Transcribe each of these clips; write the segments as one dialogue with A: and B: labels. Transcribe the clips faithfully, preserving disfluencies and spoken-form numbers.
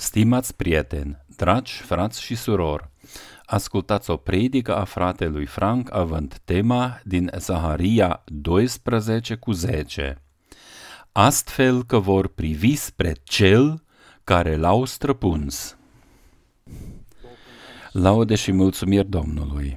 A: Stimați prieteni, dragi frați și surori, ascultați o predică a fratelui Frank având tema din Zaharia doisprezece cu zece. Astfel că vor privi spre cel care l-au străpuns. Laude și mulțumiri Domnului!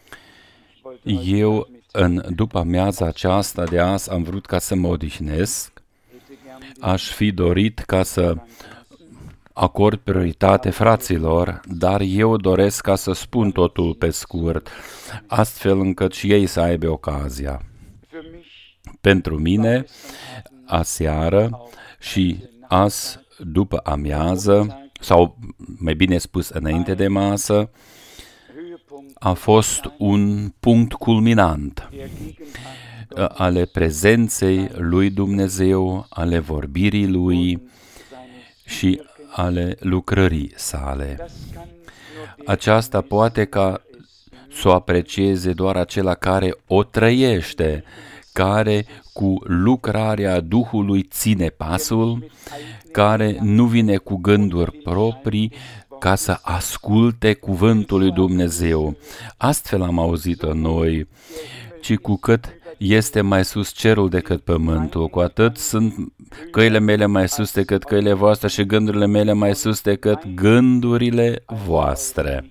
A: Eu, în după amiaza aceasta de azi, am vrut ca să mă odihnesc. Aș fi dorit ca să acord prioritate fraților, dar eu doresc ca să spun totul pe scurt, astfel încât și ei să aibă ocazia. Pentru mine, aseară și azi după amiază, sau mai bine spus înainte de masă, a fost un punct culminant ale prezenței lui Dumnezeu, ale vorbirii lui și ale lucrării sale. Aceasta poate ca să o aprecieze doar acela care o trăiește, care cu lucrarea Duhului ține pasul, care nu vine cu gânduri proprii, ca să asculte cuvântul lui Dumnezeu. Astfel am auzit-o noi, ci cu cât este mai sus cerul decât pământul, cu atât sunt căile mele mai sus decât căile voastre și gândurile mele mai sus decât gândurile voastre.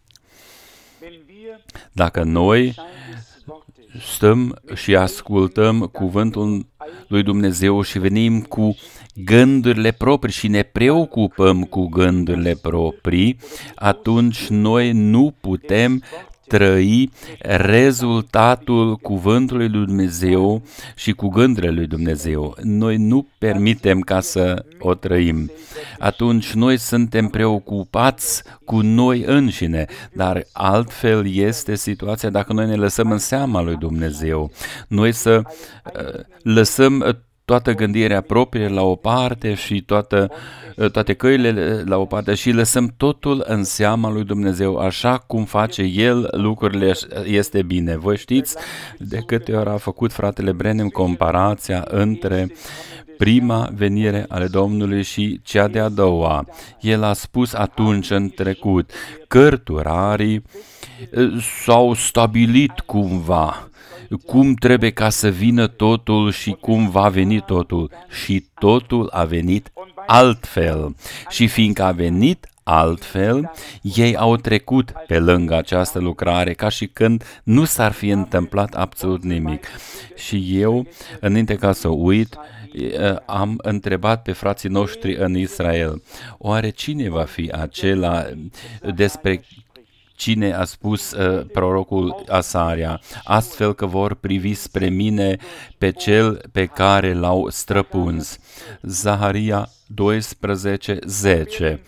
A: Dacă noi stăm și ascultăm cuvântul lui Dumnezeu și venim cu gândurile proprii și ne preocupăm cu gândurile proprii, atunci noi nu putem trăi rezultatul cuvântului lui Dumnezeu și cu gândurile lui Dumnezeu. Noi nu permitem ca să o trăim. Atunci noi suntem preocupați cu noi înșine, dar altfel este situația dacă noi ne lăsăm în seama lui Dumnezeu. Noi să uh, lăsăm toată gândirea proprie la o parte și toată, toate căile la o parte și lăsăm totul în seama lui Dumnezeu, așa cum face El lucrurile, este bine. Voi știți de câte ori a făcut fratele Branham comparația între prima venire ale Domnului și cea de-a doua. El a spus atunci în trecut, cărturarii s-au stabilit cumva cum trebuie ca să vină totul și cum va veni totul. Și totul a venit altfel. Și fiindcă a venit altfel, ei au trecut pe lângă această lucrare ca și când nu s-ar fi întâmplat absolut nimic. Și eu, înainte ca să uit, am întrebat pe frații noștri în Israel, oare cine va fi acela despre cine a spus uh, prorocul Asaria, astfel că vor privi spre mine pe cel pe care l-au străpuns. Zaharia doisprezece zece.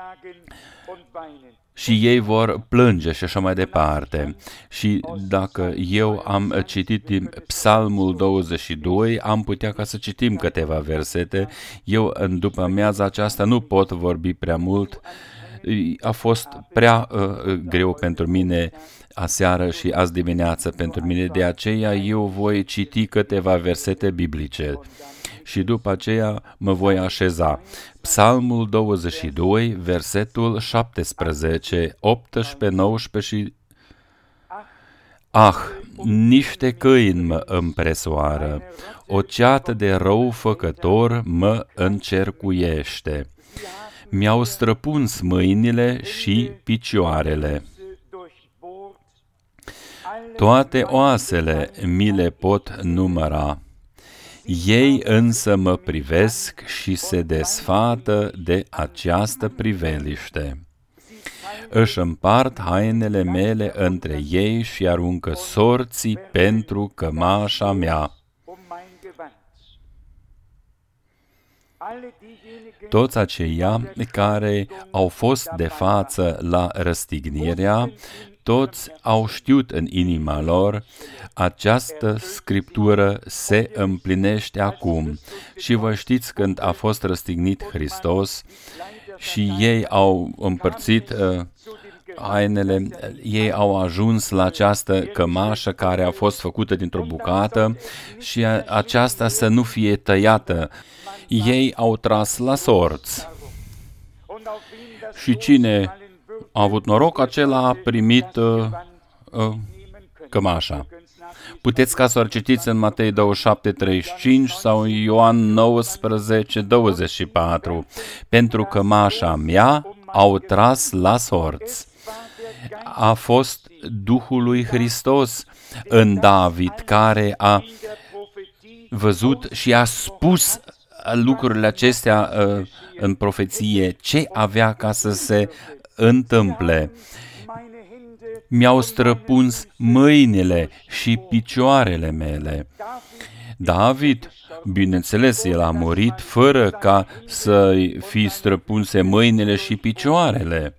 A: Și ei vor plânge și așa mai departe. Și dacă eu am citit din Psalmul douăzeci și doi, am putea ca să citim câteva versete. Eu, în după amiaza aceasta, nu pot vorbi prea mult. A fost prea uh, greu pentru mine aseară și azi dimineață pentru mine, de aceea eu voi citi câteva versete biblice și după aceea mă voi așeza. Psalmul douăzeci și doi, versetul șaptesprezece, optsprezece, nouăsprezece și Ah, niște câini mă împresoară, o ceată de răufăcător mă încercuiește. Mi-au străpuns mâinile și picioarele. Toate oasele mi le pot număra. Ei însă mă privesc și se desfată de această priveliște. Își împart hainele mele între ei și aruncă sorții pentru cămașa mea. Toți aceia care au fost de față la răstignirea, toți au știut în inima lor, această scriptură se împlinește acum. Și vă știți când a fost răstignit Hristos și ei au împărțit uh, hainele, ei au ajuns la această cămașă care a fost făcută dintr-o bucată și a, aceasta să nu fie tăiată. Ei au tras la sorți. Și cine a avut noroc, acela a primit uh, uh, cămașa. Puteți ca să o citiți în Matei douăzeci și șapte, treizeci și cinci sau Ioan nouăsprezece, douăzeci și patru. Pentru cămașa mea au tras la sorți. A fost Duhul lui Hristos în David, care a văzut și a spus lucrurile acestea uh, în profeție, ce avea ca să se întâmple. Mi-au străpuns mâinile și picioarele mele. David, bineînțeles, el a murit fără ca să-i fi străpunse mâinile și picioarele.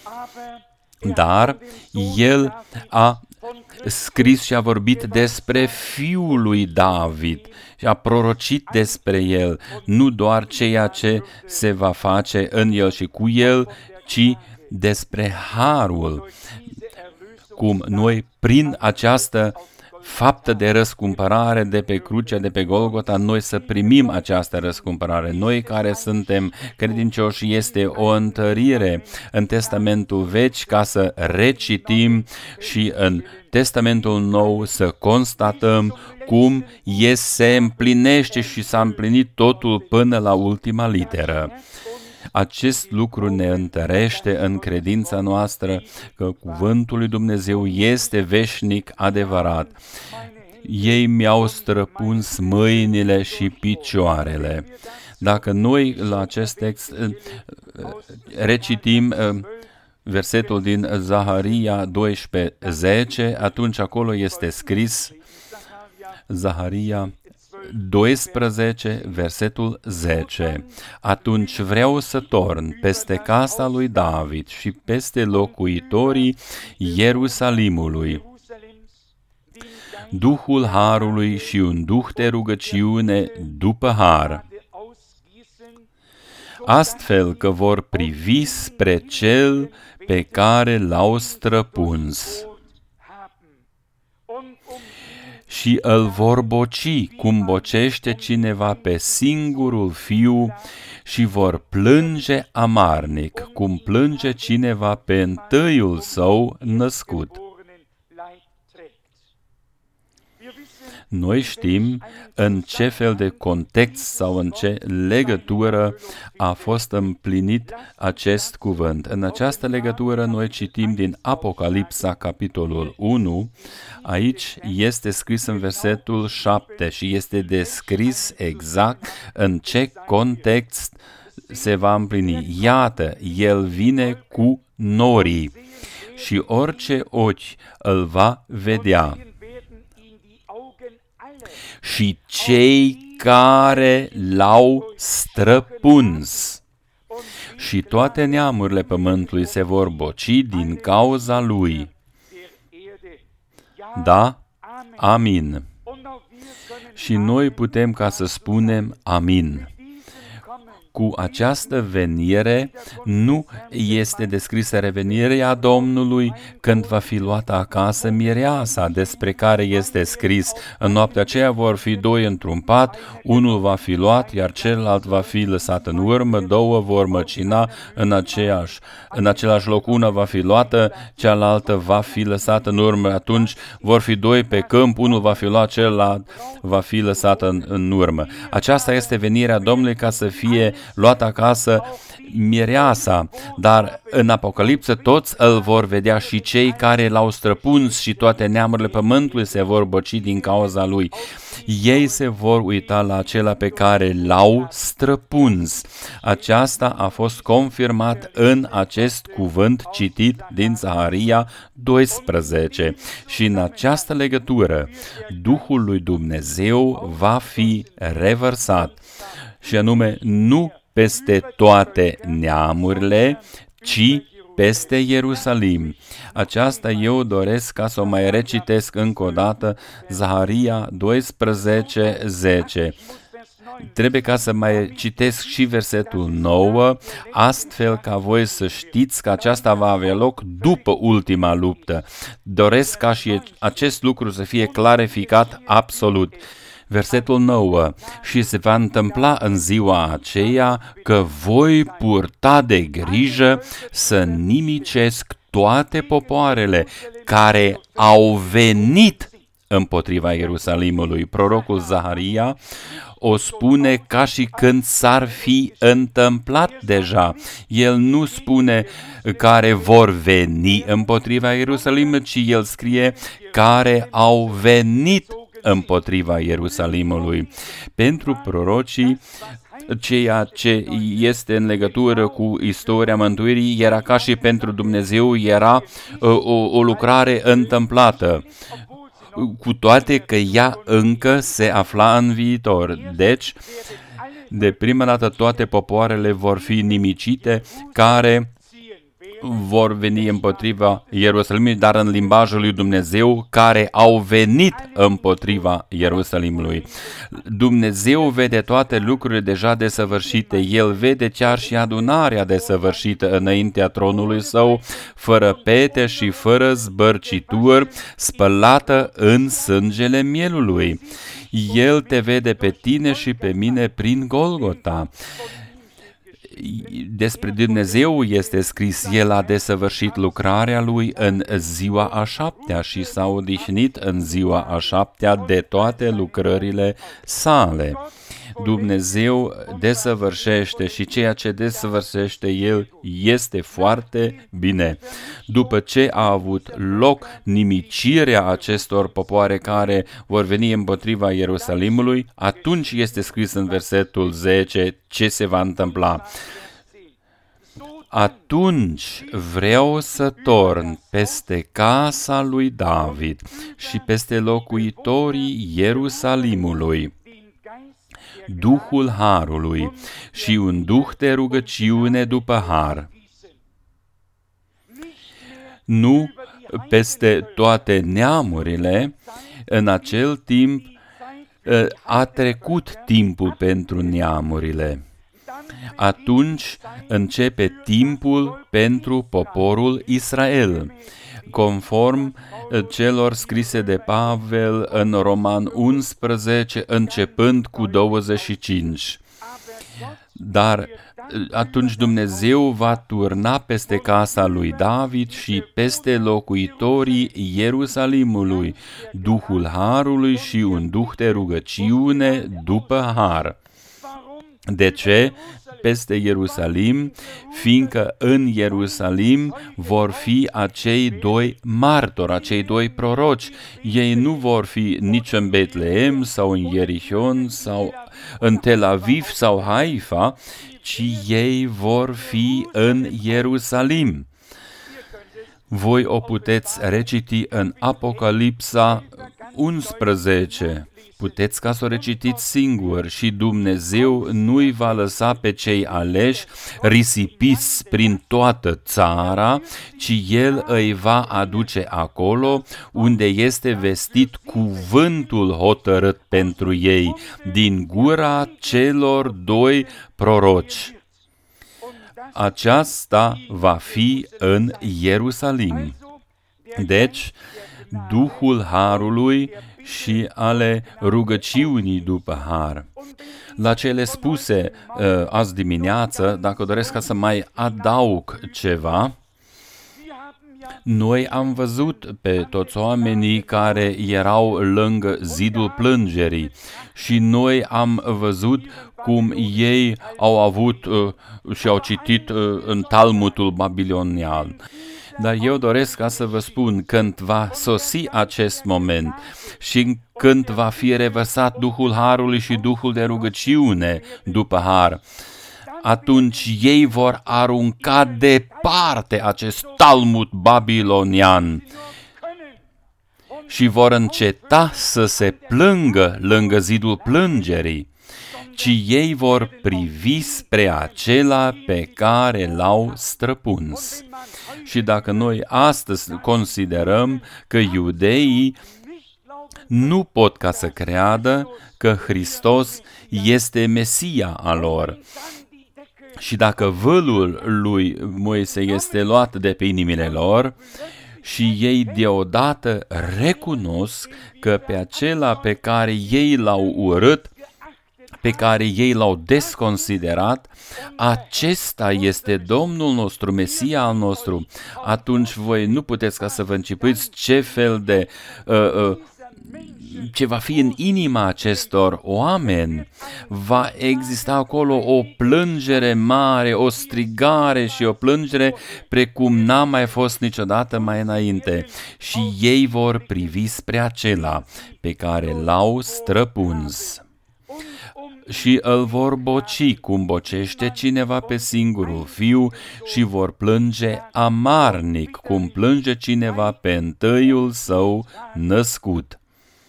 A: Dar el a scris și a vorbit despre fiul lui David și a prorocit despre el, nu doar ceea ce se va face în el și cu el, ci despre harul, cum noi, prin această faptă de răscumpărare de pe crucea de pe Golgota, noi să primim această răscumpărare. Noi care suntem credincioși, este o întărire în Testamentul Vechi ca să recitim și în Testamentul Nou să constatăm cum se împlinește și s-a împlinit totul până la ultima literă. Acest lucru ne întărește în credința noastră că cuvântul lui Dumnezeu este veșnic adevărat. Ei mi-au străpuns mâinile și picioarele. Dacă noi la acest text recitim versetul din Zaharia doisprezece, zece, atunci acolo este scris Zaharia doisprezece, versetul zece. Atunci vreau să torn peste casa lui David și peste locuitorii Ierusalimului Duhul harului și un duh de rugăciune după har, astfel că vor privi spre cel pe care l-au străpuns și îl vor boci cum bocește cineva pe singurul fiu și vor plânge amarnic cum plânge cineva pe întâiul său născut. Noi știm în ce fel de context sau în ce legătură a fost împlinit acest cuvânt. În această legătură noi citim din Apocalipsa, capitolul unu. Aici este scris în versetul șapte și este descris exact în ce context se va împlini. Iată, el vine cu norii și orice ochi îl va vedea. Și cei care l-au străpuns. Și toate neamurile pământului se vor boci din cauza lui. Da? Amin. Și noi putem ca să spunem amin. Cu această venire nu este descrisă revenirea Domnului când va fi luată acasă mireasa, despre care este scris: în noaptea aceea vor fi doi într-un pat, unul va fi luat, iar celălalt va fi lăsat în urmă, două vor măcina în, aceeași, în același loc, una va fi luată, cealaltă va fi lăsată în urmă, atunci vor fi doi pe câmp, unul va fi luat, celălalt va fi lăsat în, în urmă. Aceasta este venirea Domnului ca să fie luat acasă mireasa, dar în Apocalipsă toți îl vor vedea, și cei care l-au străpuns și toate neamurile pământului se vor boci din cauza lui. Ei se vor uita la acela pe care l-au străpuns. Aceasta a fost confirmat în acest cuvânt citit din Zaharia doisprezece. Și în această legătură Duhul lui Dumnezeu va fi revărsat, și anume nu peste toate neamurile, ci peste Ierusalim. Aceasta eu doresc ca să o mai recitesc încă o dată, Zaharia doisprezece, zece. Trebuie ca să mai citesc și versetul nouă, astfel ca voi să știți că aceasta va avea loc după ultima luptă. Doresc ca și acest lucru să fie clarificat absolut. Versetul nouă. Și se va întâmpla în ziua aceea că voi purta de grijă să nimicesc toate popoarele care au venit împotriva Ierusalimului. Prorocul Zaharia o spune ca și când s-ar fi întâmplat deja. El nu spune care vor veni împotriva Ierusalimului, ci el scrie care au venit împotriva Ierusalimului. Pentru prorocii, ceea ce este în legătură cu istoria mântuirii era ca și pentru Dumnezeu, era o, o lucrare întâmplată, cu toate că ea încă se afla în viitor. Deci, de prima dată toate popoarele vor fi nimicite care vor veni împotriva Ierusalimului, dar în limbajul lui Dumnezeu, care au venit împotriva Ierusalimului. Dumnezeu vede toate lucrurile deja desăvârșite. El vede chiar și adunarea desăvârșită înaintea tronului său, fără pete și fără zbărcituri, spălată în sângele mielului. El te vede pe tine și pe mine prin Golgota. Despre Dumnezeu este scris, El a desăvârșit lucrarea Lui în ziua a șaptea și s-a odihnit în ziua a șaptea de toate lucrările sale. Dumnezeu desăvârșește și ceea ce desăvârșește El este foarte bine. După ce a avut loc nimicirea acestor popoare care vor veni împotriva Ierusalimului, atunci este scris în versetul zece ce se va întâmpla. Atunci vreau să torn peste casa lui David și peste locuitorii Ierusalimului Duhul Harului și un duh de rugăciune după har. Nu peste toate neamurile. În acel timp a trecut timpul pentru neamurile. Atunci începe timpul pentru poporul Israel, conform celor scrise de Pavel în Roman unsprezece, începând cu douăzeci și cinci. Dar atunci Dumnezeu va turna peste casa lui David și peste locuitorii Ierusalimului Duhul Harului și un duh de rugăciune după har. De ce? Peste Ierusalim, fiindcă în Ierusalim vor fi acei doi martori, acei doi proroci. Ei nu vor fi nici în Betlehem sau în Ierihon sau în Tel Aviv sau Haifa, ci ei vor fi în Ierusalim. Voi o puteți reciti în Apocalipsa unsprezece. Puteți ca să o recitiți singur și Dumnezeu nu-i va lăsa pe cei aleși risipiți prin toată țara, ci El îi va aduce acolo unde este vestit cuvântul hotărât pentru ei din gura celor doi proroci. Aceasta va fi în Ierusalim. Deci, Duhul Harului și ale rugăciunii după har. La cele spuse uh, azi dimineață, dacă doresc ca să mai adaug ceva, noi am văzut pe toți oamenii care erau lângă zidul plângerii și noi am văzut cum ei au avut uh, și au citit uh, în Talmudul babilonian. Dar eu doresc ca să vă spun, când va sosi acest moment și când va fi revărsat Duhul Harului și Duhul de rugăciune după har, atunci ei vor arunca departe acest Talmud babilonian și vor înceta să se plângă lângă zidul plângerii, ci ei vor privi spre acela pe care l-au străpuns. Și dacă noi astăzi considerăm că iudeii nu pot ca să creadă că Hristos este Mesia a lor, și dacă vâlul lui Moise este luat de pe inimile lor și ei deodată recunosc că pe acela pe care ei l-au urât, pe care ei l-au desconsiderat, acesta este Domnul nostru, Mesia al nostru. Atunci voi nu puteți ca să vă închipuiți ce fel de uh, uh, ce va fi în inima acestor oameni. Va exista acolo o plângere mare, o strigare și o plângere precum n-a mai fost niciodată mai înainte. Și ei vor privi spre acela pe care l-au străpuns și îl vor boci cum bocește cineva pe singurul fiu și vor plânge amarnic cum plânge cineva pe întâiul său născut.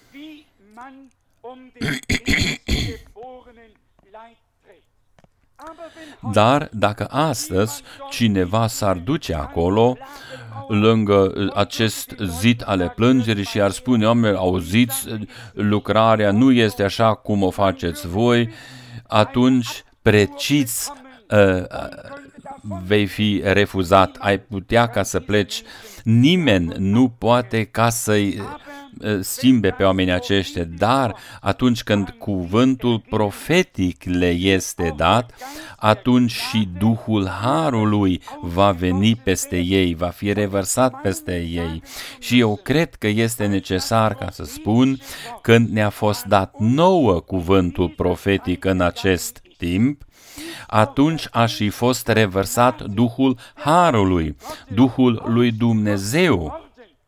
A: Dar dacă astăzi cineva s-ar duce acolo, lângă acest zid ale plângerii și ar spune, oameni, auziți, lucrarea nu este așa cum o faceți voi, atunci precis uh, vei fi refuzat, ai putea ca să pleci. Nimeni nu poate ca să-i schimbe pe oamenii aceștia, dar atunci când cuvântul profetic le este dat, atunci și Duhul Harului va veni peste ei, va fi revărsat peste ei. Și eu cred că este necesar ca să spun, când ne-a fost dat nouă cuvântul profetic în acest timp, atunci a și fost revărsat Duhul Harului, Duhul lui Dumnezeu.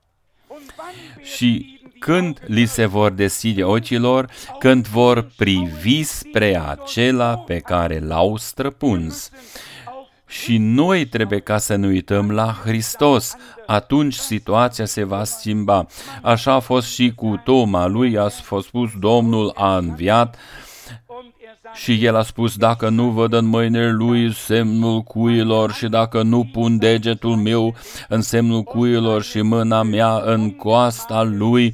A: Și când li se vor deschide ochilor, când vor privi spre acela pe care l-au străpuns. Și noi trebuie ca să ne uităm la Hristos, atunci situația se va schimba. Așa a fost și cu Toma, lui a fost spus, Domnul a înviat, și el a spus, dacă nu văd în mâinile lui semnul cuiilor și dacă nu pun degetul meu în semnul cuiilor și mâna mea în coasta lui,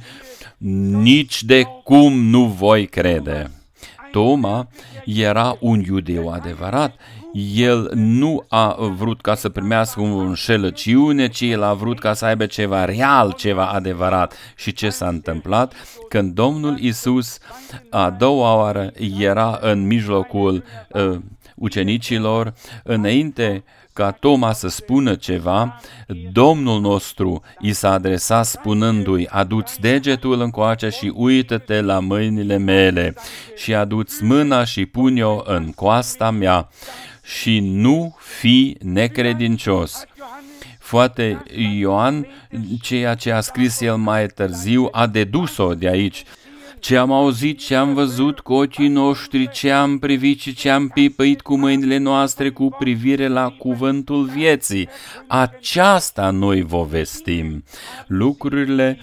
A: nici de cum nu voi crede. Toma era un iudeu adevărat. El nu a vrut ca să primească o înșelăciune, ci el a vrut ca să aibă ceva real, ceva adevărat. Și ce s-a întâmplat? Când Domnul Iisus a doua oară era în mijlocul uh, ucenicilor, înainte ca Toma să spună ceva, Domnul nostru i s-a adresat spunându-i, adu-ți degetul încoace și uită-te la mâinile mele și adu-ți mâna și pune-o în coasta mea și nu fi necredincios. Foarte Ioan, ceea ce a scris el mai târziu, a dedus-o de aici. Ce am auzit, ce am văzut cu ochii noștri, ce am privit și ce am pipăit cu mâinile noastre cu privire la cuvântul vieții. Aceasta noi vă vestim. Lucrurile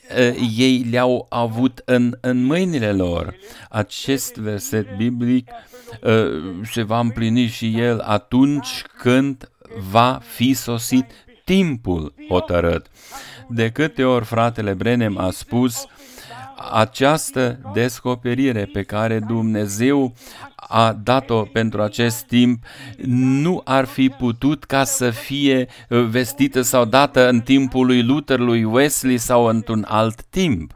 A: ei le-au avut în, în mâinile lor. Acest verset biblic se va împlini și el atunci când va fi sosit timpul hotărât. De câte ori fratele Branham a spus, această descoperire pe care Dumnezeu a dat-o pentru acest timp nu ar fi putut ca să fie vestită sau dată în timpul lui Luther, lui Wesley sau într-un alt timp.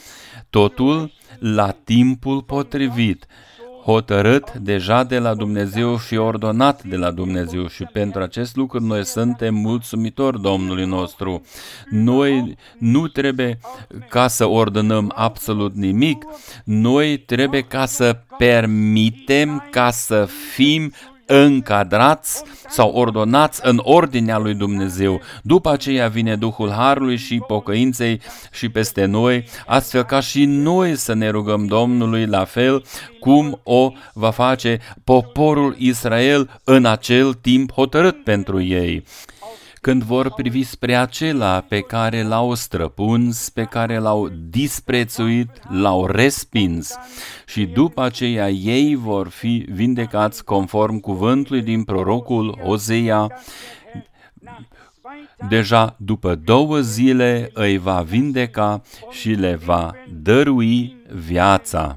A: Totul la timpul potrivit, hotărât deja de la Dumnezeu și ordonat de la Dumnezeu, și pentru acest lucru noi suntem mulțumitori Domnului nostru. Noi nu trebuie ca să ordonăm absolut nimic, noi trebuie ca să permitem ca să fim încadrați sau ordonați în ordinea lui Dumnezeu. După aceea vine Duhul Harului și pocăinței și peste noi, astfel ca și noi să ne rugăm Domnului la fel cum o va face poporul Israel în acel timp hotărât pentru ei. Când vor privi spre acela pe care l-au străpuns, pe care l-au disprețuit, l-au respins, și după aceea ei vor fi vindecați conform cuvântului din prorocul Ozea. Deja după două zile îi va vindeca și le va dărui viața.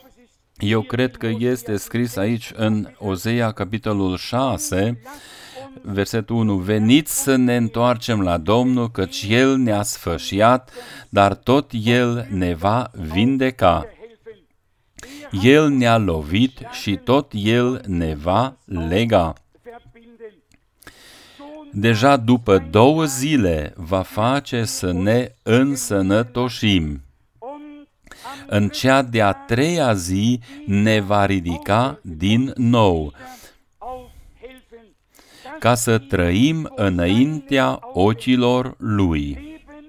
A: Eu cred că este scris aici în Ozea, capitolul șase, versetul unu, veniți să ne întoarcem la Domnul, căci El ne-a sfășiat, dar tot El ne va vindeca. El ne-a lovit și tot El ne va lega. Deja după două zile va face să ne însănătoșim. În cea de-a treia zi ne va ridica din nou, ca să trăim înaintea ochilor Lui.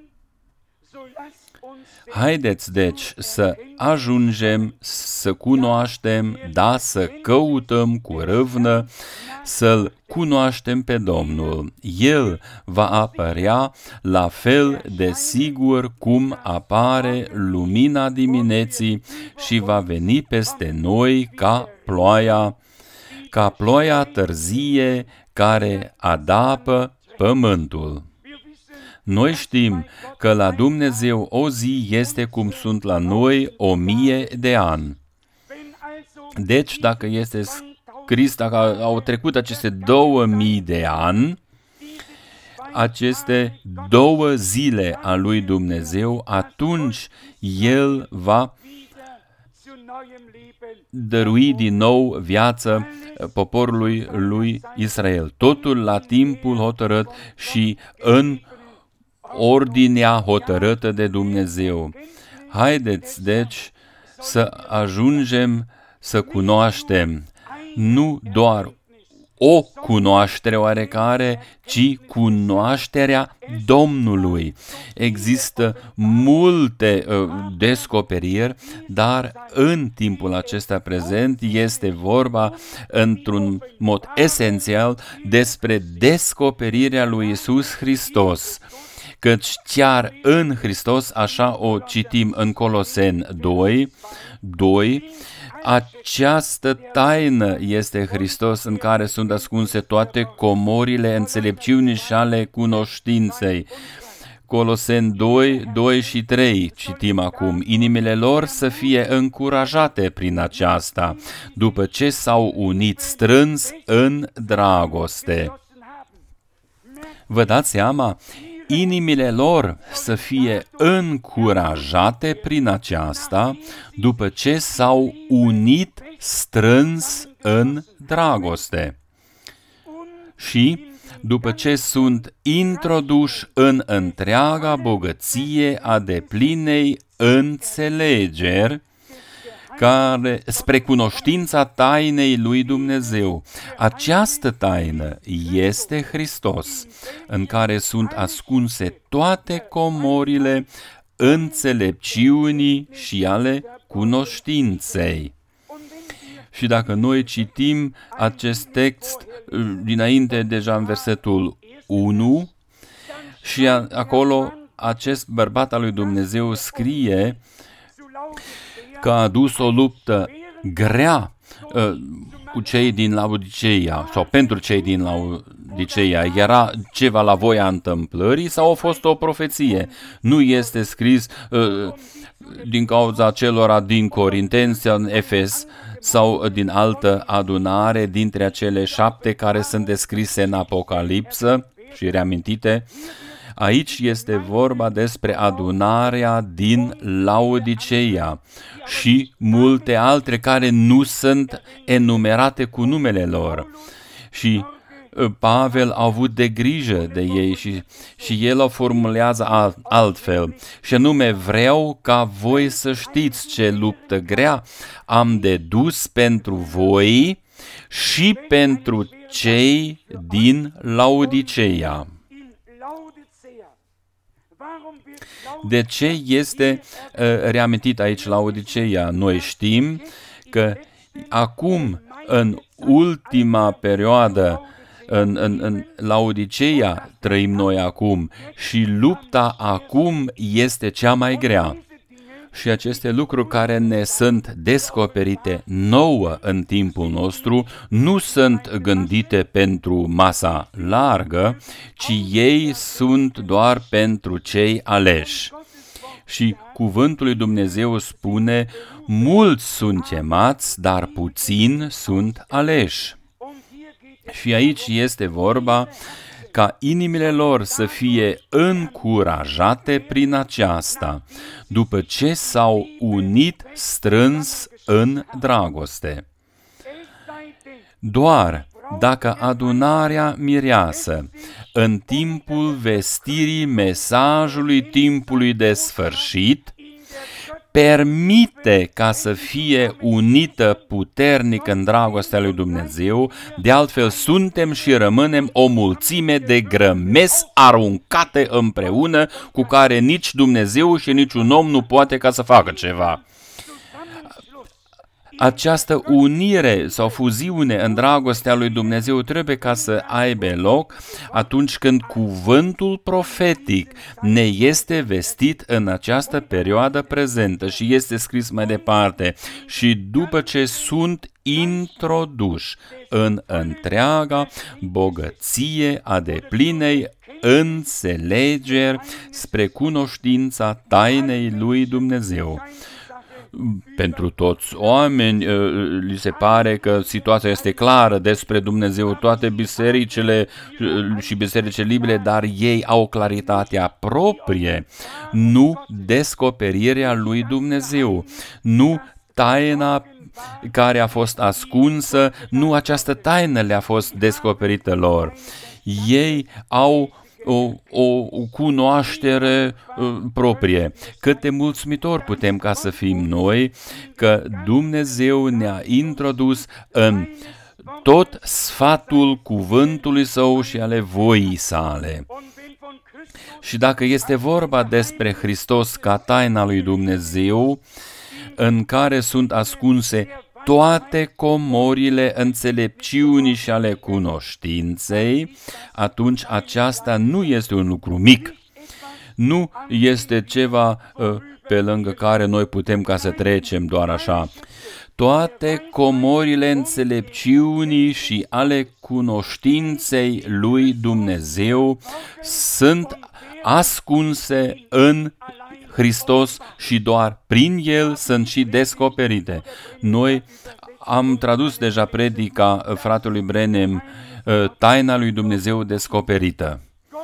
A: Haideți, deci, să ajungem să cunoaștem, da, să căutăm cu râvnă, să-L cunoaștem pe Domnul. El va apărea la fel de sigur cum apare lumina dimineții și va veni peste noi ca ploaia, ca ploaia târzie care adapă pământul. Noi știm că la Dumnezeu o zi este cum sunt la noi o mie de ani. Deci, dacă este scris, dacă au trecut aceste două mii de ani, aceste două zile a lui Dumnezeu, atunci El va dărui din nou viață poporului lui Israel. Totul la timpul hotărât și în ordinea hotărâtă de Dumnezeu. Haideți, deci, să ajungem să cunoaștem nu doar o cunoaștere oarecare, ci cunoașterea Domnului. Există multe uh, descoperiri, dar în timpul acesta prezent este vorba într-un mod esențial despre descoperirea lui Iisus Hristos. Căci chiar în Hristos, așa o citim în Coloseni doi, doi, această taină este Hristos în care sunt ascunse toate comorile înțelepciunii și ale cunoștinței. Coloseni doi, doi și trei citim acum. Inimile lor să fie încurajate prin aceasta, după ce s-au unit strâns în dragoste. Vă dați seama? Inimile lor să fie încurajate prin aceasta, după ce s-au unit strâns în dragoste. Și după ce sunt introduși în întreaga bogăție a deplinei înțelegeri, care, spre cunoștința tainei lui Dumnezeu. Această taină este Hristos, în care sunt ascunse toate comorile înțelepciunii și ale cunoștinței. Și dacă noi citim acest text dinainte, deja în versetul unu, și acolo acest bărbat al lui Dumnezeu scrie că a adus o luptă grea uh, cu cei din Laodiceea sau pentru cei din Laodiceea. Era ceva la voia întâmplării sau a fost o profeție? Nu este scris uh, din cauza celora din Corinteni sau în Efes sau din altă adunare dintre acele șapte care sunt descrise în Apocalipsă și reamintite. Aici este vorba despre adunarea din Laodiceea și multe alte care nu sunt enumerate cu numele lor. Și Pavel a avut de grijă de ei și, și el o formulează alt, altfel. Și anume, vreau ca voi să știți ce luptă grea am de dus pentru voi și pentru cei din Laodiceea. De ce este uh, reamintit aici Laodiceea? Noi știm că acum, în ultima perioadă, în, în, în Laodiceea trăim noi acum și lupta acum este cea mai grea. Și aceste lucruri care ne sunt descoperite nouă în timpul nostru nu sunt gândite pentru masa largă, ci ei sunt doar pentru cei aleși. Și cuvântul lui Dumnezeu spune, mulți sunt chemați, dar puțini sunt aleși. Și aici este vorba ca inimile lor să fie încurajate prin aceasta, după ce s-au unit strâns în dragoste. Doar dacă adunarea mireasă, în timpul vestirii mesajului timpului de sfârșit, permite ca să fie unită puternic în dragostea lui Dumnezeu, de altfel suntem și rămânem o mulțime de grămezi aruncate împreună cu care nici Dumnezeu și niciun om nu poate ca să facă ceva. Această unire sau fuziune în dragostea lui Dumnezeu trebuie ca să aibă loc atunci când cuvântul profetic ne este vestit în această perioadă prezentă și este scris mai departe. Și după ce sunt introduși în întreaga bogăție a deplinei înțelegeri spre cunoștința tainei lui Dumnezeu. Pentru toți oameni li se pare că situația este clară despre Dumnezeu, toate bisericile și bisericile libere, dar ei au claritatea proprie, nu descoperirea lui Dumnezeu, nu taina care a fost ascunsă, nu această taină le-a fost descoperită lor. Ei au O, o cunoaștere uh, proprie. Cât de mulțumitori putem ca să fim noi că Dumnezeu ne-a introdus în tot sfatul cuvântului Său și ale voii Sale. Și dacă este vorba despre Hristos ca taina lui Dumnezeu, în care sunt ascunse toate comorile înțelepciunii și ale cunoștinței, atunci aceasta nu este un lucru mic. Nu este ceva uh, pe lângă care noi putem ca să trecem doar așa. Toate comorile înțelepciunii și ale cunoștinței lui Dumnezeu sunt ascunse în Hristos și doar prin El sunt și descoperite. Noi am tradus deja predica fratelui Branham, taina lui Dumnezeu descoperită.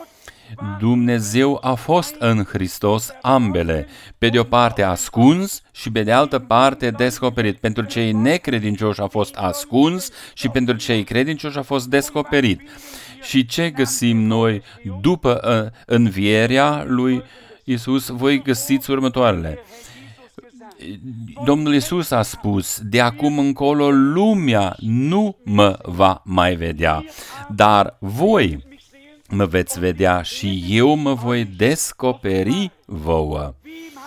A: Dumnezeu a fost în Hristos ambele, pe de o parte ascuns și pe de altă parte descoperit. Pentru cei necredincioși a fost ascuns și pentru cei credincioși a fost descoperit. Și ce găsim noi după învierea lui Iisus? Voi găsiți următoarele. Domnul Iisus a spus, de acum încolo lumea nu mă va mai vedea, dar voi mă veți vedea și eu mă voi descoperi vouă.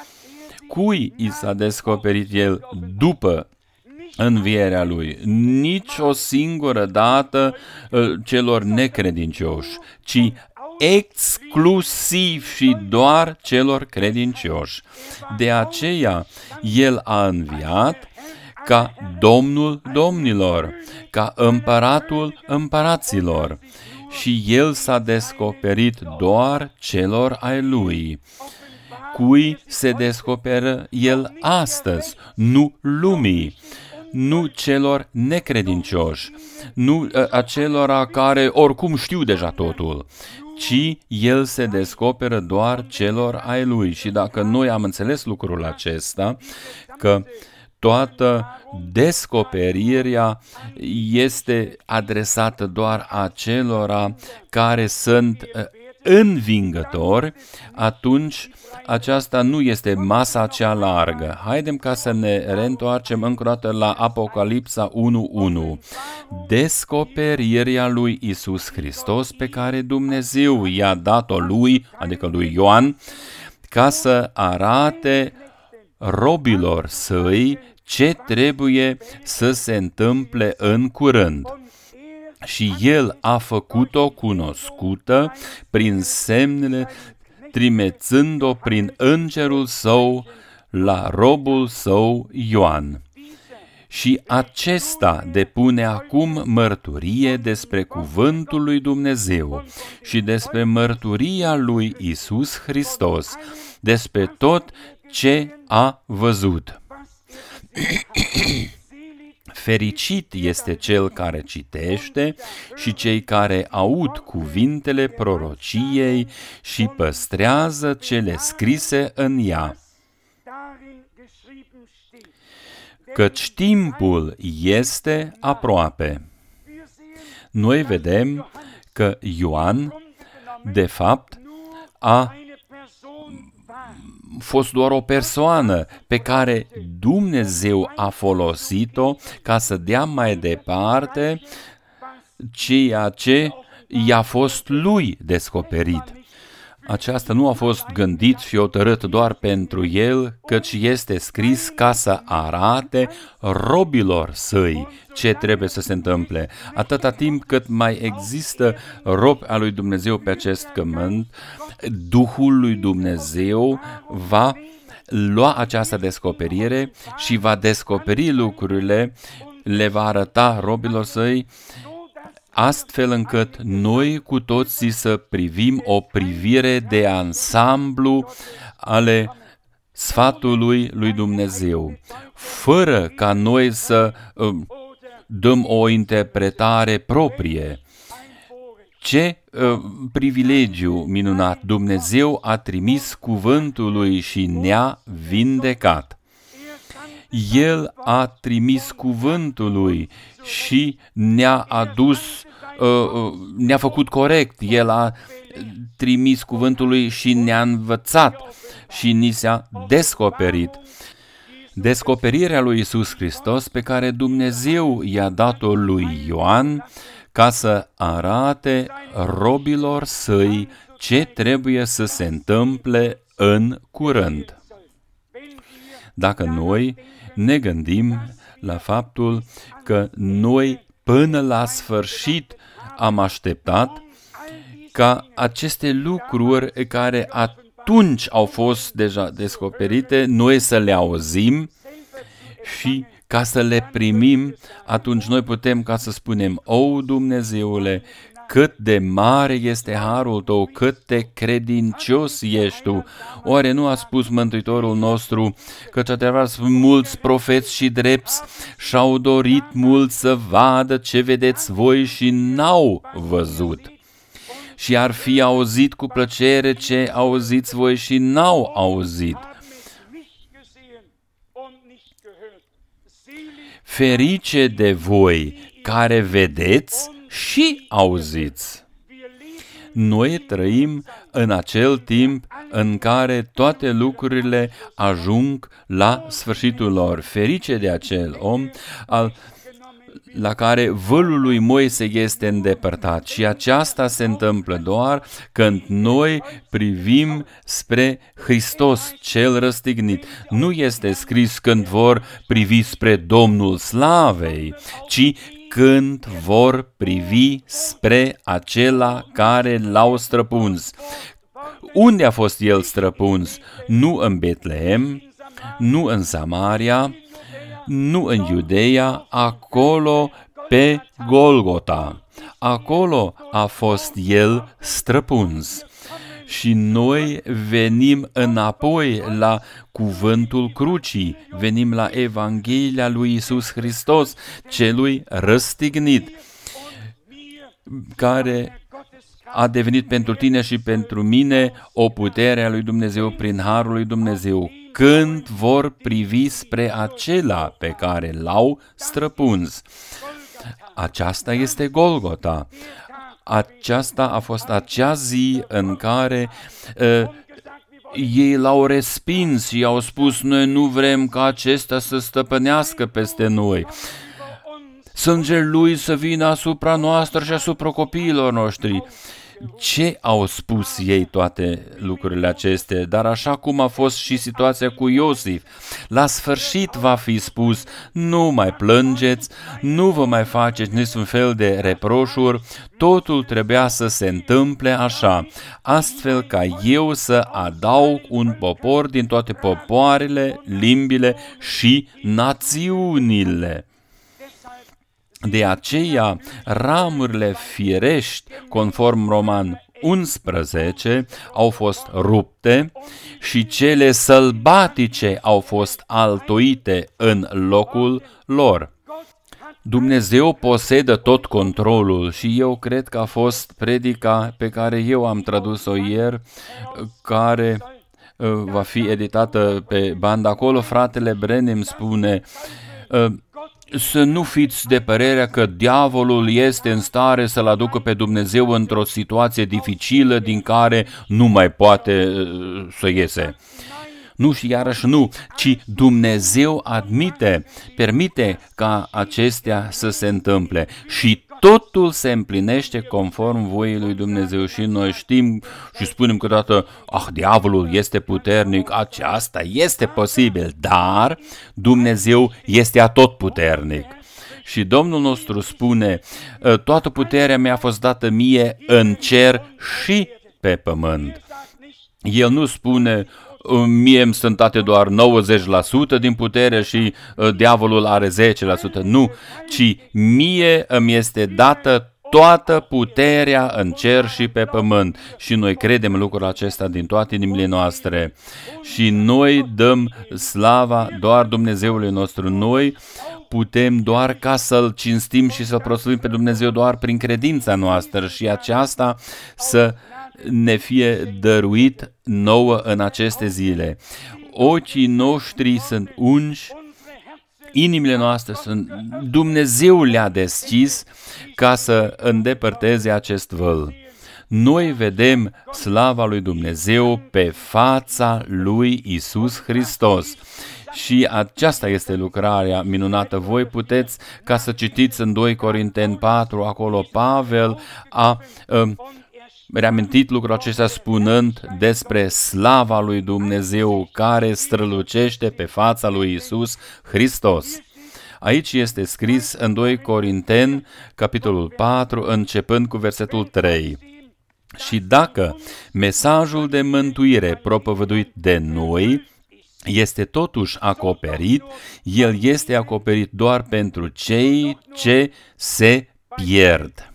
A: Cui i s-a descoperit El după învierea Lui? Nici o singură dată celor necredincioși, ci exclusiv și doar celor credincioși. De aceea, El a înviat ca Domnul domnilor, ca Împăratul împăraților. Și El s-a descoperit doar celor ai Lui. Cui se descoperă El astăzi? Nu lumii, nu celor necredincioși, nu acelora care oricum știu deja totul, ci El se descoperă doar celor ai Lui. Și dacă noi am înțeles lucrul acesta, că toată descoperirea este adresată doar acelora care sunt învingători, atunci aceasta nu este masa cea largă. Haidem ca să ne reîntoarcem încă o dată la Apocalipsa unu unu. Descoperirea lui Iisus Hristos pe care Dumnezeu i-a dat-o lui, adică lui Ioan, ca să arate robilor săi ce trebuie să se întâmple în curând. Și El a făcut-o cunoscută prin semnele, trimețând-o prin îngerul Său la robul Său Ioan. Și acesta depune acum mărturie despre cuvântul lui Dumnezeu și despre mărturia lui Iisus Hristos, despre tot ce a văzut. Fericit este cel care citește și cei care aud cuvintele prorociei și păstrează cele scrise în ea. Căci timpul este aproape. Noi vedem că Ioan, de fapt, a fost doar o persoană pe care Dumnezeu a folosit-o ca să dea mai departe ceea ce i-a fost lui descoperit. Aceasta nu a fost gândit și hotărât doar pentru el, căci este scris ca să arate robilor săi ce trebuie să se întâmple. Atâta timp cât mai există robi al lui Dumnezeu pe acest pământ, Duhul lui Dumnezeu va lua această descoperire și va descoperi lucrurile, le va arăta robilor săi, astfel încât noi cu toții să privim o privire de ansamblu ale sfatului lui Dumnezeu, fără ca noi să uh, dăm o interpretare proprie. Ce uh, privilegiu minunat! Dumnezeu a trimis cuvântul lui și ne-a vindecat. El a trimis cuvântul lui și ne-a adus, uh, ne-a făcut corect. El a trimis cuvântul lui și ne-a învățat și ni s-a descoperit. Descoperirea lui Iisus Hristos pe care Dumnezeu i-a dat-o lui Ioan ca să arate robilor săi ce trebuie să se întâmple în curând. Dacă noi ne gândim la faptul că noi până la sfârșit am așteptat ca aceste lucruri care atunci au fost deja descoperite, noi să le auzim și ca să le primim, atunci noi putem ca să spunem: O, Dumnezeule, cât de mare este harul tău, cât de credincios ești tu. Oare nu a spus Mântuitorul nostru că adevărat mulți profeți și drepți și-au dorit mult să vadă ce vedeți voi și n-au văzut? Și ar fi auzit cu plăcere ce auziți voi și n-au auzit. Ferice de voi care vedeți și auziți. Noi trăim în acel timp în care toate lucrurile ajung la sfârșitul lor. Ferice de acel om al la care vâlul lui Moise este îndepărtat. Și aceasta se întâmplă doar când noi privim spre Hristos cel răstignit. Nu este scris când vor privi spre Domnul Slavei, ci când vor privi spre acela care l-au străpuns. Unde a fost el străpuns? Nu în Betlehem, nu în Samaria, nu în Iudeea, acolo pe Golgota. Acolo a fost el străpuns. Și noi venim înapoi la cuvântul crucii, venim la Evanghelia lui Iisus Hristos, celui răstignit, care a devenit pentru tine și pentru mine o putere a lui Dumnezeu prin harul lui Dumnezeu, când vor privi spre acela pe care l-au străpuns. Aceasta este Golgota. Aceasta a fost acea zi în care uh, ei l-au respins și au spus: noi nu vrem ca acesta să stăpânească peste noi. Sângele lui să vină asupra noastră și asupra copiilor noștri. Ce au spus ei toate lucrurile acestea? Dar așa cum a fost și situația cu Iosif, la sfârșit va fi spus: nu mai plângeți, nu vă mai faceți niciun fel de reproșuri, totul trebuia să se întâmple așa, astfel ca eu să adaug un popor din toate popoarele, limbile și națiunile. De aceea, ramurile firești, conform Roman unsprezece, au fost rupte și cele sălbatice au fost altoite în locul lor. Dumnezeu posedă tot controlul și eu cred că a fost predica pe care eu am tradus-o ieri, care va fi editată pe bandă. Acolo fratele Branham spune să nu fiți de părerea că diavolul este în stare să-L aducă pe Dumnezeu într-o situație dificilă din care nu mai poate să iese. Nu și iarăși nu, ci Dumnezeu admite, permite ca acestea să se întâmple și totul se împlinește conform voii lui Dumnezeu și noi știm și spunem câteodată, ah, diavolul este puternic, aceasta este posibil, dar Dumnezeu este atotputernic. Și Domnul nostru spune, toată puterea mi-a fost dată mie în cer și pe pământ. El nu spune, mie îmi sunt date doar nouăzeci la sută din putere și uh, diavolul are zece la sută. Nu, ci mie îmi este dată toată puterea în cer și pe pământ. Și noi credem lucrul acesta din toate inimile noastre. Și noi dăm slava doar Dumnezeului nostru. Noi putem doar ca să-L cinstim și să-L proslăvim pe Dumnezeu doar prin credința noastră și aceasta să ne fie dăruit nouă în aceste zile. Ochii noștri sunt unși, inimile noastre sunt, Dumnezeu le-a deschis ca să îndepărteze acest văl. Noi vedem slava lui Dumnezeu pe fața lui Iisus Hristos. Și aceasta este lucrarea minunată. Voi puteți, ca să citiți în doi Corinteni patru, acolo Pavel a um, reamintit lucrul acesta spunând despre slava lui Dumnezeu care strălucește pe fața lui Iisus Hristos. Aici este scris în doi Corinteni, capitolul patru, începând cu versetul trei. Și dacă mesajul de mântuire propovăduit de noi este totuși acoperit, el este acoperit doar pentru cei ce se pierd.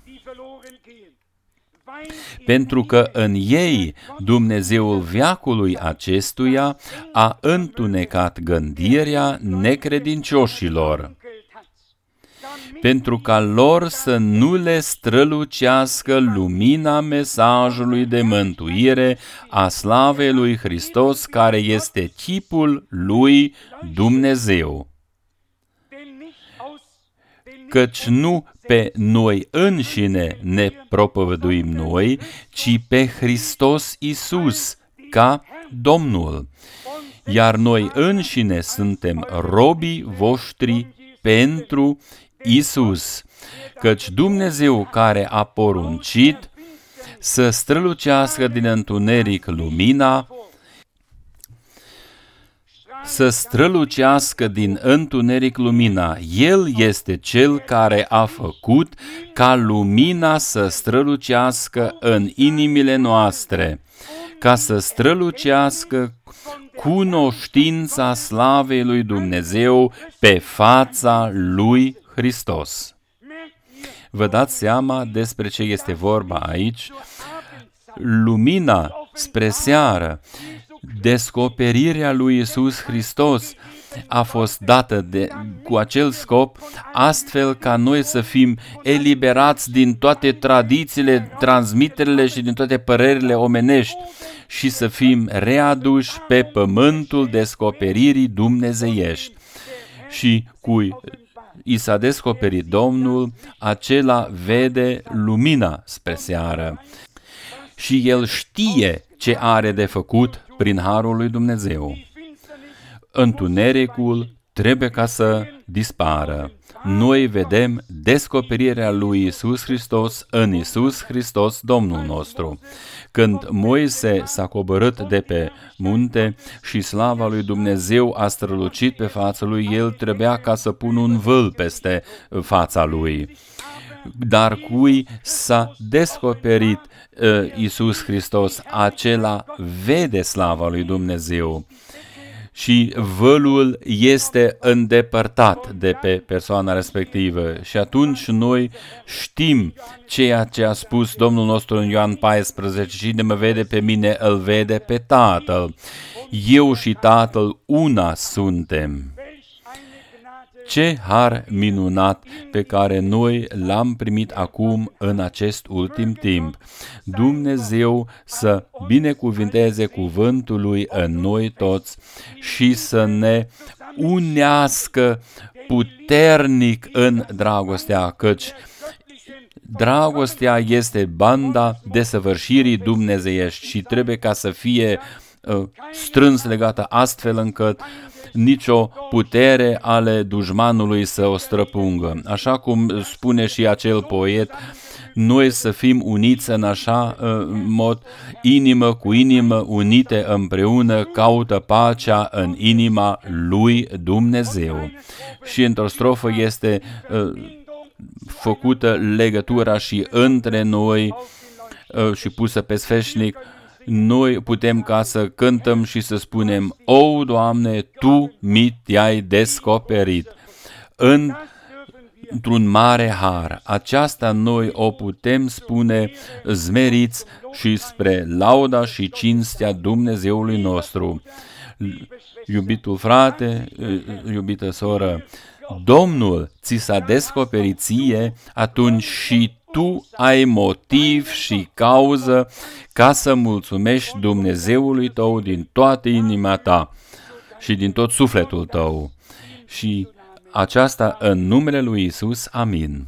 A: Pentru că în ei Dumnezeul veacului acestuia a întunecat gândirea necredincioșilor, pentru ca lor să nu le strălucească lumina mesajului de mântuire a slavei lui Hristos, care este chipul lui Dumnezeu. Căci nu pe noi înșine ne propovăduim noi, ci pe Hristos Iisus ca Domnul. Iar noi înșine suntem robii voștri pentru Iisus, căci Dumnezeu care a poruncit să strălucească din întuneric lumina, să strălucească din întuneric lumina. El este Cel care a făcut ca lumina să strălucească în inimile noastre, ca să strălucească cunoștința slavei lui Dumnezeu pe fața lui Hristos. Vă dați seama despre ce este vorba aici? Lumina spre seară, descoperirea lui Iisus Hristos a fost dată de, cu acel scop, astfel ca noi să fim eliberați din toate tradițiile, transmiterile și din toate părerile omenești și să fim readuși pe pământul descoperirii dumnezeiești. Și cui i s-a descoperit Domnul, acela vede lumina spre seară și el știe ce are de făcut prin harul lui Dumnezeu. Întunericul trebuie ca să dispară. Noi vedem descoperirea lui Iisus Hristos în Iisus Hristos, Domnul nostru. Când Moise s-a coborât de pe munte și slava lui Dumnezeu a strălucit pe fața lui, el trebuia ca să pună un văl peste fața lui. Dar cui s-a descoperit uh, Iisus Hristos, acela vede slava lui Dumnezeu. Și vălul este îndepărtat de pe persoana respectivă. Și atunci noi știm ceea ce a spus Domnul nostru în Ioan paisprezece, cine mă vede pe mine, îl vede pe Tatăl. Eu și Tatăl una suntem. Ce har minunat pe care noi l-am primit acum în acest ultim timp. Dumnezeu să binecuvinteze cuvântul Lui în noi toți și să ne unească puternic în dragostea, căci dragostea este banda desăvârșirii dumnezeiești și trebuie ca să fie uh, strâns legată astfel încât nicio putere ale dușmanului să o străpungă. Așa cum spune și acel poet, noi să fim uniți în așa uh, mod, inimă cu inimă, unite împreună, caută pacea în inima lui Dumnezeu. Și într-o strofă este uh, făcută legătura și între noi uh, și pusă pe sfeșnic. Noi putem ca să cântăm și să spunem: O, Doamne, Tu mi te-ai descoperit în, într-un mare har. Aceasta noi o putem spune zmeriți și spre lauda și cinstea Dumnezeului nostru. Iubitul frate, iubită soră, Domnul ți s-a descoperit ție, atunci și tu ai motiv și cauză ca să mulțumești Dumnezeului tău din toată inima ta și din tot sufletul tău. Și aceasta în numele lui Isus. Amin.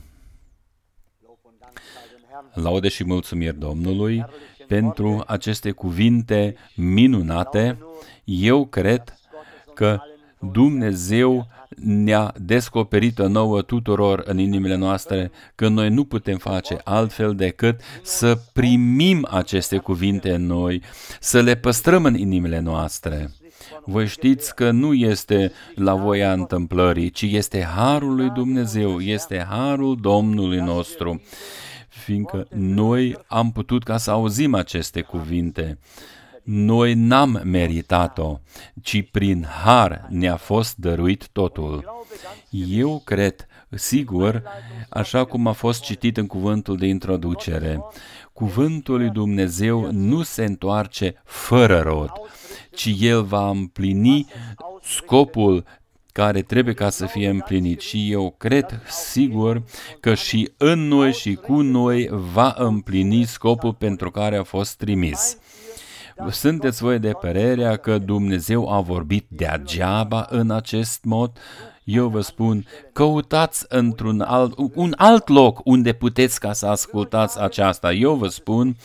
A: Laude și mulțumiri Domnului pentru aceste cuvinte minunate. Eu cred că Dumnezeu ne-a descoperit nouă tuturor în inimile noastre că noi nu putem face altfel decât să primim aceste cuvinte în noi, să le păstrăm în inimile noastre. Voi știți că nu este la voia întâmplării, ci este harul lui Dumnezeu, este harul Domnului nostru, fiindcă noi am putut ca să auzim aceste cuvinte. Noi n-am meritat-o, ci prin har ne-a fost dăruit totul. Eu cred, sigur, așa cum a fost citit în cuvântul de introducere, cuvântul lui Dumnezeu nu se întoarce fără rod, ci El va împlini scopul care trebuie ca să fie împlinit. Și eu cred, sigur, că și în noi și cu noi va împlini scopul pentru care a fost trimis. Sunteți voi de părerea că Dumnezeu a vorbit degeaba în acest mod? Eu vă spun, căutați într-un alt, un alt loc unde puteți ca să ascultați aceasta. Eu vă spun,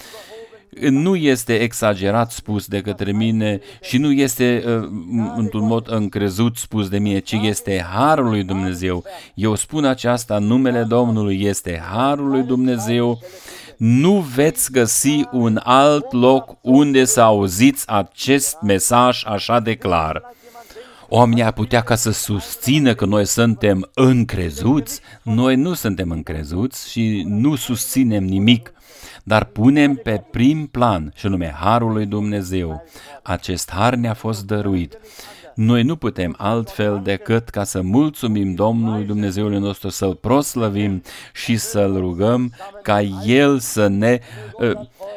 A: nu este exagerat spus de către mine și nu este uh, într-un mod încrezut spus de mine, ci este harul lui Dumnezeu. Eu spun aceasta în numele Domnului, este harul lui Dumnezeu. Nu veți găsi un alt loc unde să auziți acest mesaj așa de clar. Oamenii ar putea ca să susțină că noi suntem încrezuți. Noi nu suntem încrezuți și nu susținem nimic, dar punem pe prim plan, și anume harul lui Dumnezeu. Acest har ne-a fost dăruit. Noi nu putem altfel decât ca să mulțumim Domnului Dumnezeului nostru, să-L proslăvim și să-L rugăm ca El să ne uh,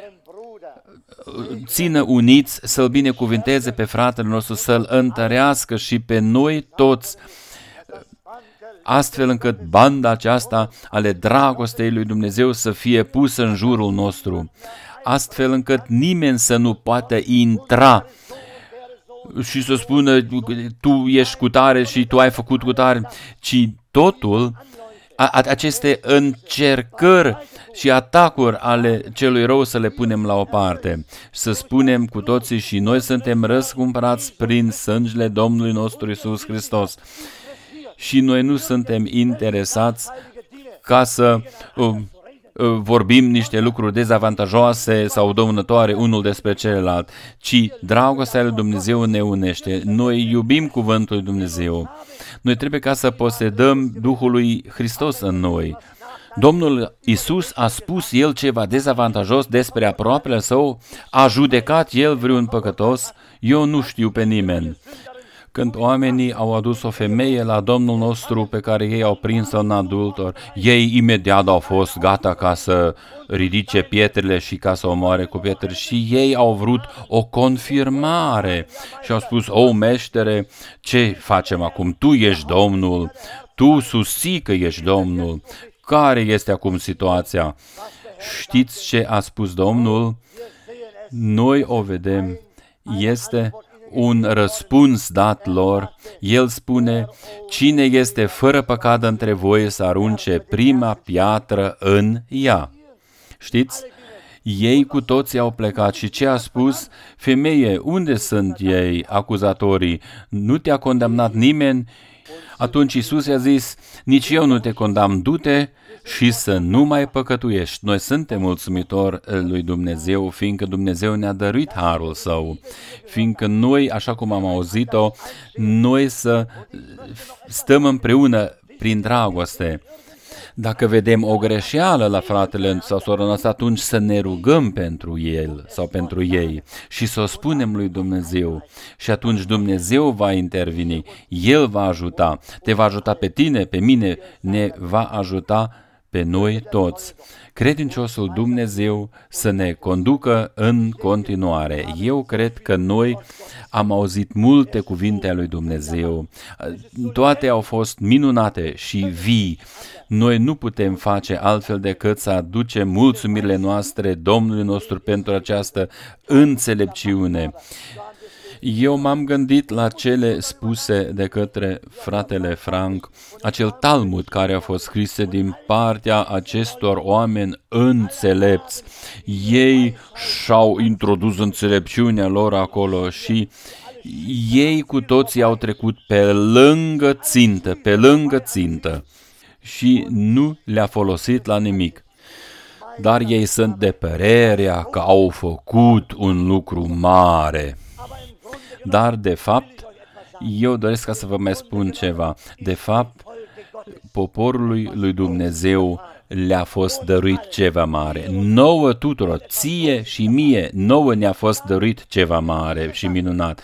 A: țină uniți, să-L binecuvinteze pe fratele nostru, să-L întărească și pe noi toți, astfel încât banda aceasta ale dragostei lui Dumnezeu să fie pusă în jurul nostru, astfel încât nimeni să nu poată intra și să spună tu ești cu tare și tu ai făcut cu tare, ci totul, a, aceste încercări și atacuri ale celui rău să le punem la o parte. Să spunem cu toții și noi suntem răscumpărați prin sângele Domnului nostru Iisus Hristos. Și noi nu suntem interesați ca să uh, uh, vorbim niște lucruri dezavantajoase sau dăunătoare unul despre celălalt, ci dragostea lui Dumnezeu ne unește. Noi iubim cuvântul lui Dumnezeu. Noi trebuie ca să posedăm Duhul lui Hristos în noi. Domnul Iisus a spus El ceva dezavantajos despre aproapele Său? A judecat El vreun păcătos? Eu nu știu pe nimeni. Când oamenii au adus o femeie la Domnul nostru pe care ei au prins-o în adulter, ei imediat au fost gata ca să ridice pietrele și ca să o omoare cu pietre și ei au vrut o confirmare și au spus: o, meștere, ce facem acum? Tu ești Domnul, Tu susții că ești Domnul. Care este acum situația? Știți ce a spus Domnul? Noi o vedem. Este un răspuns dat lor. El spune, cine este fără păcat între voi să arunce prima piatră în ea. Știți? Ei cu toții au plecat și ce a spus? Femeie, unde sunt ei, acuzatorii? Nu te-a condamnat nimeni? Atunci Iisus i-a zis, nici eu nu te condamn, du-te și să nu mai păcătuiești. Noi suntem mulțumitori lui Dumnezeu, fiindcă Dumnezeu ne-a dăruit harul Său, fiindcă noi, așa cum am auzit-o, noi să stăm împreună prin dragoste. Dacă vedem o greșeală la fratele sau sora noastră, atunci să ne rugăm pentru el sau pentru ei și să o spunem lui Dumnezeu. Și atunci Dumnezeu va interveni, El va ajuta, te va ajuta pe tine, pe mine, ne va ajuta pe noi toți. Credinciosul Dumnezeu să ne conducă în continuare. Eu cred că noi am auzit multe cuvinte ale lui Dumnezeu. Toate au fost minunate și vii. Noi nu putem face altfel decât să aducem mulțumirile noastre Domnului nostru pentru această înțelepciune. Eu m-am gândit la cele spuse de către fratele Frank, acel Talmud care a fost scris din partea acestor oameni înțelepți. Ei și-au introdus înțelepciunea lor acolo și ei cu toții au trecut pe lângă țintă, pe lângă țintă și nu le-a folosit la nimic. Dar ei sunt de părerea că au făcut un lucru mare. Dar, de fapt, eu doresc ca să vă mai spun ceva. De fapt, poporului lui Dumnezeu le-a fost dăruit ceva mare. Nouă tuturor, ție și mie, nouă ne-a fost dăruit ceva mare și minunat.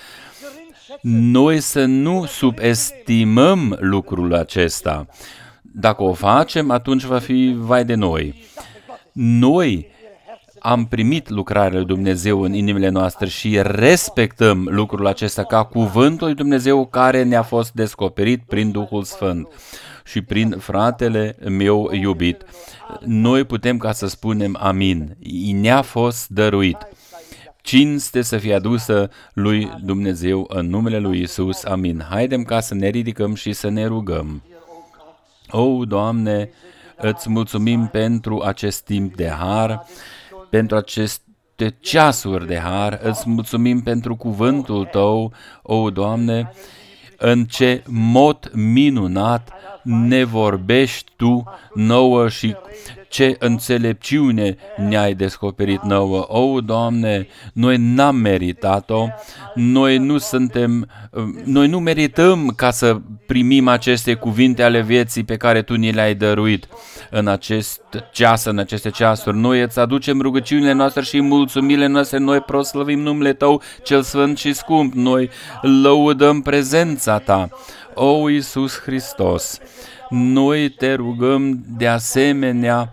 A: Noi să nu subestimăm lucrul acesta. Dacă o facem, atunci va fi vai de noi. Noi am primit lucrarea lui Dumnezeu în inimile noastre și respectăm lucrul acesta ca cuvântul lui Dumnezeu care ne-a fost descoperit prin Duhul Sfânt și prin fratele meu iubit. Noi putem ca să spunem amin. Ne-a fost dăruit. Cinste să fie adusă lui Dumnezeu în numele lui Iisus. Amin. Haidem ca să ne ridicăm și să ne rugăm. O, Doamne, îți mulțumim pentru acest timp de har, pentru aceste ceasuri de har, îți mulțumim pentru cuvântul Tău, o, Doamne, în ce mod minunat ne vorbești Tu nouă și ce înțelepciune ne-ai descoperit nouă. O, Doamne, noi n-am meritat-o, noi nu suntem, noi nu merităm ca să primim aceste cuvinte ale vieții pe care Tu ni le-ai dăruit în acest ceas, în aceste ceasuri. Noi îți aducem rugăciunile noastre și mulțumirile noastre, noi proslăvim numele Tău cel sfânt și scump, noi lăudăm prezența Ta. O, Iisus Hristos, noi te rugăm de asemenea,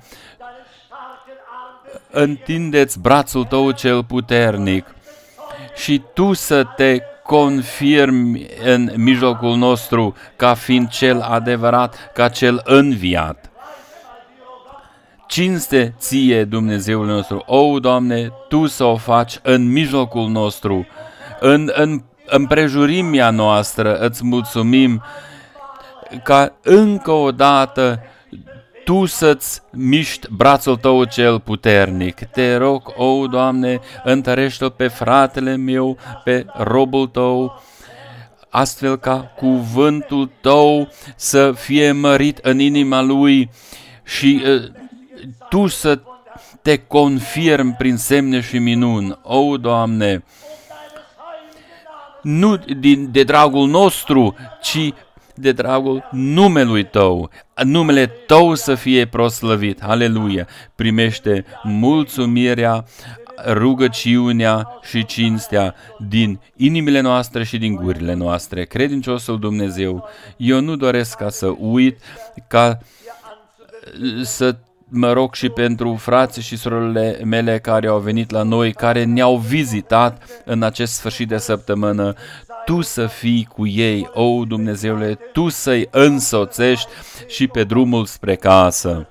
A: întindeți brațul Tău cel puternic și Tu să te confirmi în mijlocul nostru ca fiind cel adevărat, ca cel înviat. Cinste Ție, Dumnezeul nostru, o, Doamne, Tu să o faci în mijlocul nostru, în, în împrejurimea noastră, îți mulțumim ca încă o dată Tu să-ți miști brațul Tău cel puternic. Te rog, o, Doamne, întărește-l pe fratele meu, pe robul Tău, astfel ca cuvântul Tău să fie mărit în inima lui și uh, Tu să te confirmi prin semne și minuni. O, Doamne, nu din, de dragul nostru, ci de dragul numelui Tău. Numele Tău să fie proslăvit. Aleluia! Primește mulțumirea, rugăciunea și cinstea din inimile noastre și din gurile noastre. Credinciosul Dumnezeu, eu nu doresc ca să uit, ca să mă rog și pentru frații și surorile mele care au venit la noi, care ne-au vizitat în acest sfârșit de săptămână. Tu să fii cu ei, o Dumnezeule, Tu să-i însoțești și pe drumul spre casă.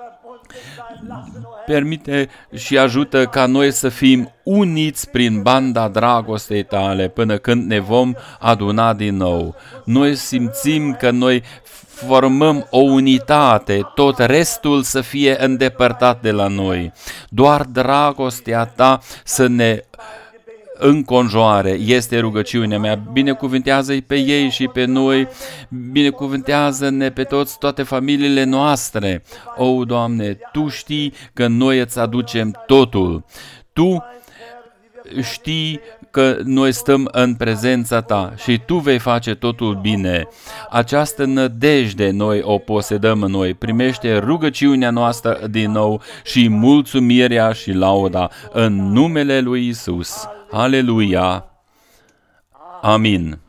A: Permite și ajută ca noi să fim uniți prin banda dragostei Tale până când ne vom aduna din nou. Noi simțim că noi formăm o unitate, tot restul să fie îndepărtat de la noi. Doar dragostea Ta să ne înconjoare, este rugăciunea mea. Binecuvântează-i pe ei și pe noi, binecuvântează-ne pe toți, toate familiile noastre. O, Doamne, Tu știi că noi îți aducem totul. Tu știi că noi stăm în prezența Ta și Tu vei face totul bine. Această nădejde noi o posedăm în noi. Primește rugăciunea noastră din nou și mulțumirea și lauda în numele lui Isus. Aleluia! Amin!